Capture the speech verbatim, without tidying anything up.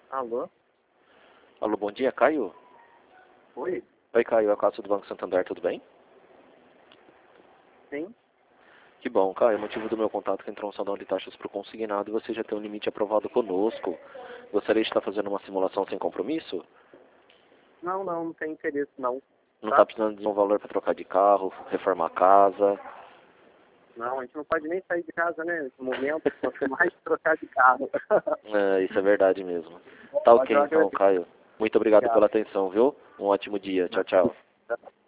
Alô? Alô, bom dia, Caio? Oi? Oi, Caio, é o Cássio do Banco Santander, tudo bem? Sim? Que bom, Caio, o motivo do meu contato é que entrou um salão de taxas para o consignado e você já tem um limite aprovado conosco. Gostaria de estar fazendo uma simulação sem compromisso? Não, não, não tem interesse não. Não está Tá? precisando de um valor para trocar de carro, reformar a casa? Não, a gente não pode nem sair de casa, né? Nesse momento, quanto mais trocar de carro. É, isso é verdade mesmo. Tá Pode ok eu então, agradeço. Caio. Muito obrigado Obrigado. pela atenção, viu? Um ótimo dia. Tchau, tchau.